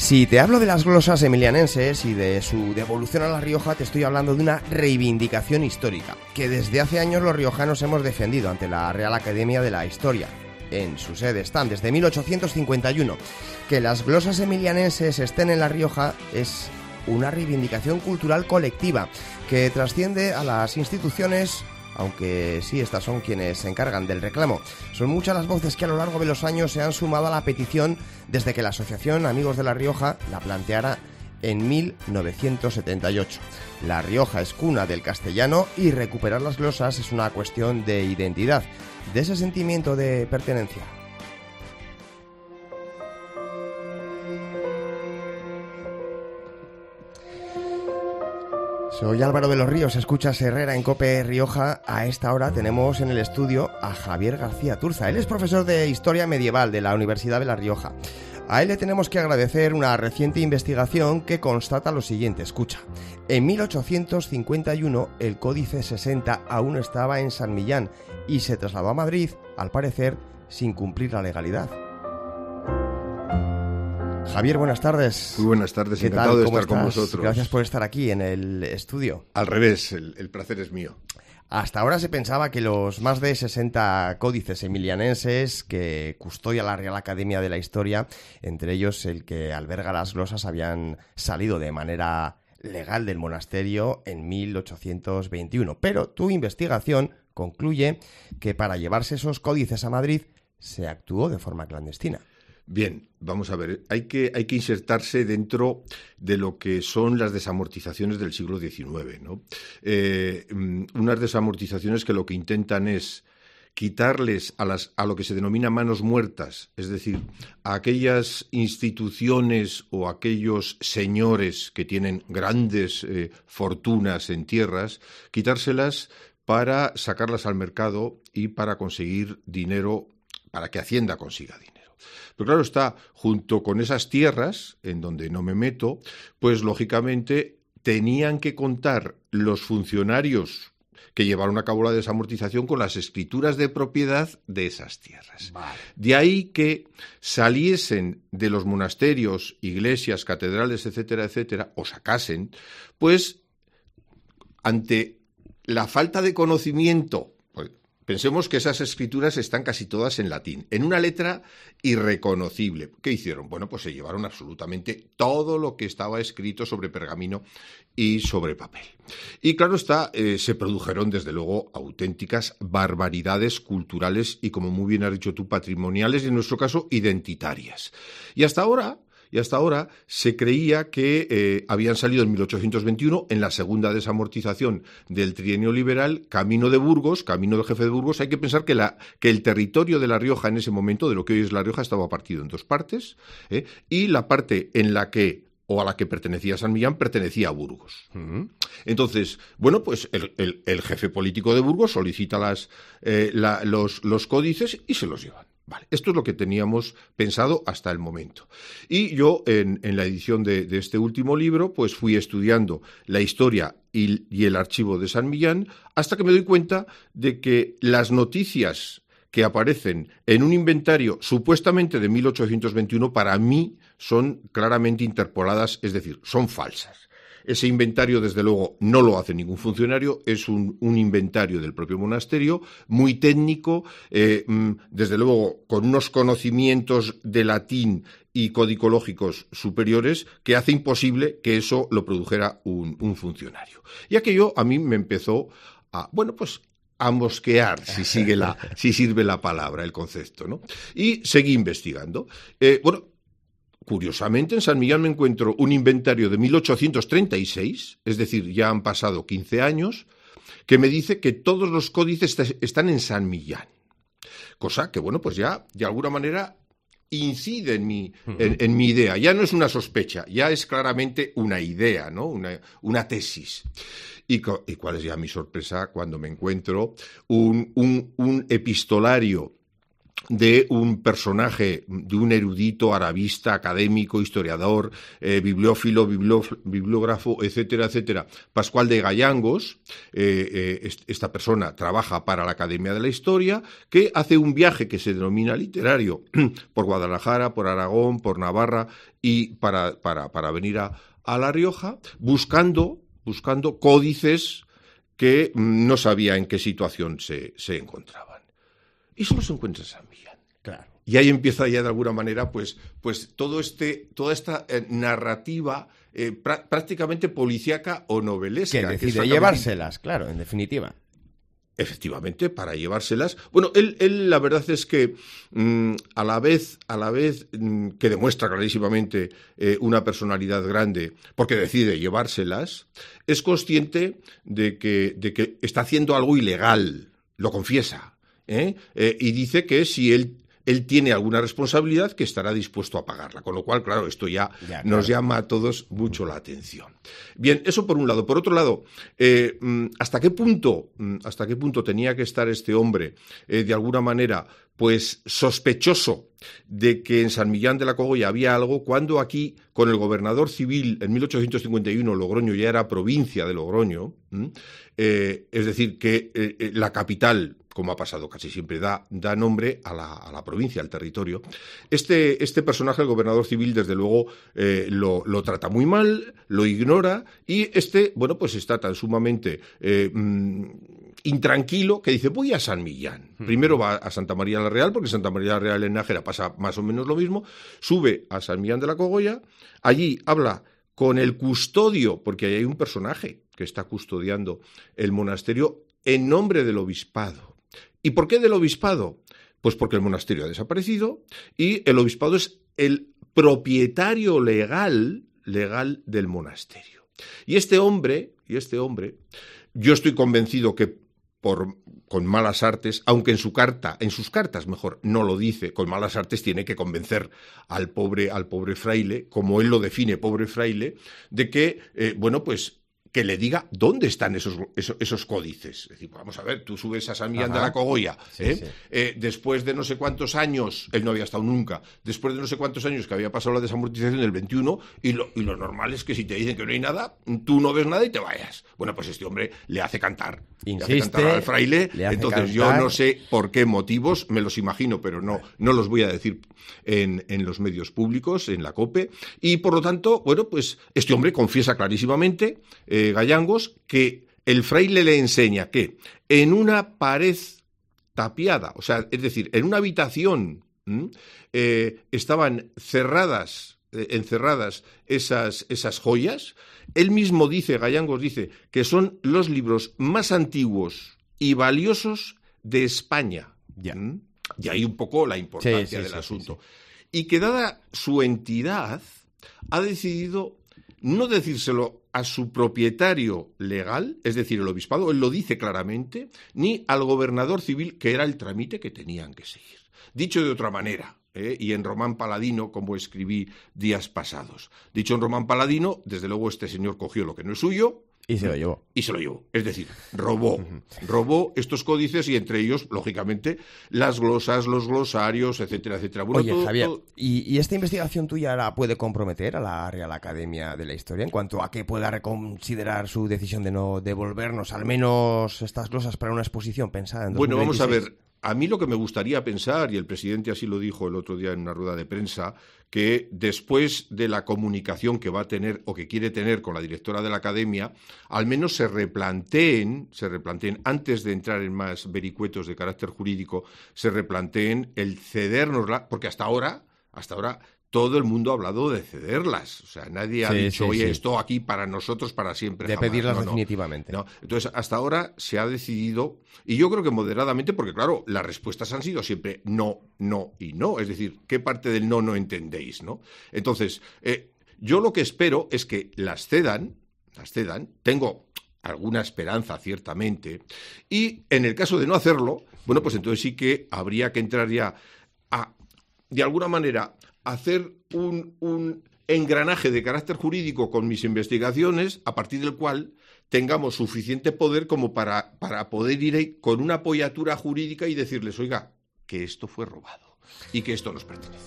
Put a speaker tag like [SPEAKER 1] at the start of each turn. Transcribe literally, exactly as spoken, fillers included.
[SPEAKER 1] Si te hablo de las glosas emilianenses y de su devolución a La Rioja, te estoy hablando de una reivindicación histórica que desde hace años los riojanos hemos defendido ante la Real Academia de la Historia. En su sede están desde mil ochocientos cincuenta y uno. Que las glosas emilianenses estén en La Rioja es una reivindicación cultural colectiva que trasciende a las instituciones, aunque sí, estas son quienes se encargan del reclamo. Son muchas las voces que a lo largo de los años se han sumado a la petición desde que la Asociación Amigos de La Rioja la planteara en mil novecientos setenta y ocho. La Rioja es cuna del castellano y recuperar las glosas es una cuestión de identidad, de ese sentimiento de pertenencia. Soy Álvaro de los Ríos, escuchas Herrera en COPE Rioja. A esta hora tenemos en el estudio a Javier García Turza. Él es profesor de Historia Medieval de la Universidad de La Rioja. A él le tenemos que agradecer una reciente investigación que constata lo siguiente, escucha. En mil ochocientos cincuenta y uno el Códice sesenta aún estaba en San Millán y se trasladó a Madrid, al parecer, sin cumplir la legalidad. Javier, buenas tardes.
[SPEAKER 2] Muy buenas tardes,
[SPEAKER 1] ¿Qué
[SPEAKER 2] encantado
[SPEAKER 1] tal?
[SPEAKER 2] de
[SPEAKER 1] ¿Cómo
[SPEAKER 2] estar
[SPEAKER 1] estás?
[SPEAKER 2] con vosotros.
[SPEAKER 1] Gracias por estar aquí en el estudio.
[SPEAKER 2] Al revés, el, el placer es mío.
[SPEAKER 1] Hasta ahora se pensaba que los más de sesenta códices emilianenses que custodia la Real Academia de la Historia, entre ellos el que alberga las glosas, habían salido de manera legal del monasterio en mil ochocientos veintiuno. Pero tu investigación concluye que para llevarse esos códices a Madrid se actuó de forma clandestina.
[SPEAKER 2] Bien, vamos a ver, hay que, hay que insertarse dentro de lo que son las desamortizaciones del siglo diecinueve, ¿no? Eh, unas desamortizaciones que lo que intentan es quitarles a, las, a lo que se denomina manos muertas, es decir, a aquellas instituciones o aquellos señores que tienen grandes eh, fortunas en tierras, quitárselas para sacarlas al mercado y para conseguir dinero, para que Hacienda consiga dinero. Pero claro está, junto con esas tierras, en donde no me meto, pues lógicamente tenían que contar los funcionarios que llevaron a cabo la desamortización con las escrituras de propiedad de esas tierras. Vale. De ahí que saliesen de los monasterios, iglesias, catedrales, etcétera, etcétera, o sacasen, pues ante la falta de conocimiento. Pensemos que esas escrituras están casi todas en latín, en una letra irreconocible. ¿Qué hicieron? Bueno, pues se llevaron absolutamente todo lo que estaba escrito sobre pergamino y sobre papel. Y claro está, eh, se produjeron desde luego auténticas barbaridades culturales y, como muy bien has dicho tú, patrimoniales y en nuestro caso identitarias. Y hasta ahora... Y hasta ahora se creía que eh, habían salido en mil ochocientos veintiuno, en la segunda desamortización del trienio liberal, camino de Burgos, camino del jefe de Burgos. Hay que pensar que, la, que el territorio de La Rioja en ese momento, de lo que hoy es La Rioja, estaba partido en dos partes, ¿eh? Y la parte en la que o a la que pertenecía San Millán, pertenecía a Burgos. Uh-huh. Entonces, bueno, pues el, el, el jefe político de Burgos solicita las, eh, la, los, los códices y se los llevan. Vale, esto es lo que teníamos pensado hasta el momento. Y yo, en, en la edición de, de este último libro, pues fui estudiando la historia y, y el archivo de San Millán, hasta que me doy cuenta de que las noticias que aparecen en un inventario supuestamente de mil ochocientos veintiuno, para mí son claramente interpoladas, es decir, son falsas. Ese inventario, desde luego, no lo hace ningún funcionario, es un, un inventario del propio monasterio, muy técnico, eh, desde luego con unos conocimientos de latín y codicológicos superiores, que hace imposible que eso lo produjera un, un funcionario. Y aquello a mí me empezó a, bueno, pues a mosquear, si sigue la, si sirve la palabra, el concepto, ¿no? Y seguí investigando. Eh, bueno, curiosamente, en San Millán me encuentro un inventario de mil ochocientos treinta y seis, es decir, ya han pasado quince años, que me dice que todos los códices están en San Millán. Cosa que, bueno, pues ya, de alguna manera, incide en mi, en, en mi idea. Ya no es una sospecha, ya es claramente una idea, ¿no? Una, una tesis. Y, y cuál es ya mi sorpresa cuando me encuentro un, un, un epistolario de un personaje, de un erudito, arabista, académico, historiador, eh, bibliófilo, biblio, bibliógrafo, etcétera, etcétera, Pascual de Gayangos. Eh, eh, esta persona trabaja para la Academia de la Historia, que hace un viaje que se denomina literario por Guadalajara, por Aragón, por Navarra y para, para, para venir a, a La Rioja, buscando, buscando códices que no sabía en qué situación se, se encontraban. Y solo se encuentra en San Millán.
[SPEAKER 1] Claro.
[SPEAKER 2] Y ahí empieza ya de alguna manera, pues, pues todo este, toda esta eh, narrativa eh, pra, prácticamente policíaca o novelesca.
[SPEAKER 1] Que decide
[SPEAKER 2] que
[SPEAKER 1] llevárselas, claro, en definitiva.
[SPEAKER 2] Efectivamente, para llevárselas. Bueno, él, él la verdad es que mmm, a la vez, a la vez mmm, que demuestra clarísimamente eh, una personalidad grande, porque decide llevárselas, es consciente de que, de que está haciendo algo ilegal, lo confiesa. ¿Eh? Eh, y dice que si él, él tiene alguna responsabilidad, que estará dispuesto a pagarla. Con lo cual, claro, esto ya, ya nos claro. llama a todos mucho la atención. Bien, eso por un lado. Por otro lado, eh, ¿hasta qué punto, hasta qué punto tenía que estar este hombre, eh, de alguna manera, pues sospechoso de que en San Millán de la Cogolla había algo, cuando aquí, con el gobernador civil, en mil ochocientos cincuenta y uno, Logroño ya era provincia de Logroño, eh, es decir, que eh, la capital, como ha pasado casi siempre, da, da nombre a la, a la provincia, al territorio. Este, este personaje, el gobernador civil, desde luego, eh, lo, lo trata muy mal, lo ignora, y este, bueno, pues está tan sumamente eh, mmm, intranquilo que dice, voy a San Millán. Mm. Primero va a Santa María la Real, porque Santa María la Real en Nájera pasa más o menos lo mismo, sube a San Millán de la Cogolla, allí habla con el custodio, porque ahí hay un personaje que está custodiando el monasterio en nombre del obispado. ¿Y por qué del obispado? Pues porque el monasterio ha desaparecido y el obispado es el propietario legal, legal del monasterio. Y este hombre, y este hombre, yo estoy convencido que por, con malas artes, aunque en su carta, en sus cartas mejor, no lo dice, con malas artes tiene que convencer al pobre, al pobre fraile, como él lo define, pobre fraile, de que, eh, bueno, pues que le diga dónde están esos, esos, esos códices. Es decir, vamos a ver, tú subes a San Millán de la Cogolla, sí, ¿eh? Sí. Eh, después de no sé cuántos años, él no había estado nunca, después de no sé cuántos años que había pasado la desamortización del veintiuno, y lo, y lo normal es que si te dicen que no hay nada, tú no ves nada y te vayas. Bueno, pues este hombre le hace cantar.
[SPEAKER 1] Insiste,
[SPEAKER 2] le hace cantar al fraile, entonces
[SPEAKER 1] cantar.
[SPEAKER 2] Yo no sé por qué motivos, me los imagino, pero no, no los voy a decir en, en los medios públicos, en la COPE, y por lo tanto, bueno, pues este hombre confiesa clarísimamente, eh, Gayangos, que el fraile le enseña que en una pared tapiada, o sea, es decir, en una habitación eh, estaban cerradas, eh, encerradas esas, esas joyas. Él mismo dice, Gayangos dice, que son los libros más antiguos y valiosos de España.
[SPEAKER 1] Ya.
[SPEAKER 2] ¿Mm? Y ahí un poco la importancia sí, sí, del sí, asunto. Sí, sí. Y que dada su entidad, ha decidido no decírselo a su propietario legal, es decir, el obispado, él lo dice claramente, ni al gobernador civil, que era el trámite que tenían que seguir. Dicho de otra manera, ¿eh? y en Román Paladino, como escribí días pasados, dicho en Román Paladino, desde luego este señor cogió lo que no es suyo,
[SPEAKER 1] y se lo llevó.
[SPEAKER 2] Y se lo llevó. Es decir, robó. Robó estos códices y entre ellos, lógicamente, las glosas, los glosarios, etcétera, etcétera. Bueno,
[SPEAKER 1] Oye,
[SPEAKER 2] todo,
[SPEAKER 1] Javier,
[SPEAKER 2] todo...
[SPEAKER 1] ¿y, ¿y esta investigación tuya la puede comprometer a la Real Academia de la Historia en cuanto a que pueda reconsiderar su decisión de no devolvernos al menos estas glosas para una exposición pensada en dos mil veintiséis?
[SPEAKER 2] Bueno, vamos a ver. A mí lo que me gustaría pensar, y el presidente así lo dijo el otro día en una rueda de prensa, que después de la comunicación que va a tener o que quiere tener con la directora de la Academia, al menos se replanteen, se replanteen antes de entrar en más vericuetos de carácter jurídico, se replanteen el cedérnosla, porque hasta ahora, hasta ahora todo el mundo ha hablado de cederlas. O sea, nadie ha sí, dicho, sí, oye, sí. esto aquí para nosotros para siempre.
[SPEAKER 1] De
[SPEAKER 2] jamás.
[SPEAKER 1] pedirlas
[SPEAKER 2] no,
[SPEAKER 1] definitivamente.
[SPEAKER 2] No. Entonces, hasta ahora se ha decidido, y yo creo que moderadamente, porque claro, las respuestas han sido siempre no, no y no. Es decir, ¿qué parte del no no entendéis? ¿No? Entonces, eh, yo lo que espero es que las cedan, las cedan, tengo alguna esperanza, ciertamente, y en el caso de no hacerlo, bueno, pues entonces sí que habría que entrar ya a, de alguna manera, hacer un, un engranaje de carácter jurídico con mis investigaciones, a partir del cual tengamos suficiente poder como para, para poder ir ahí con una apoyatura jurídica y decirles, oiga, que esto fue robado y que esto nos pertenece.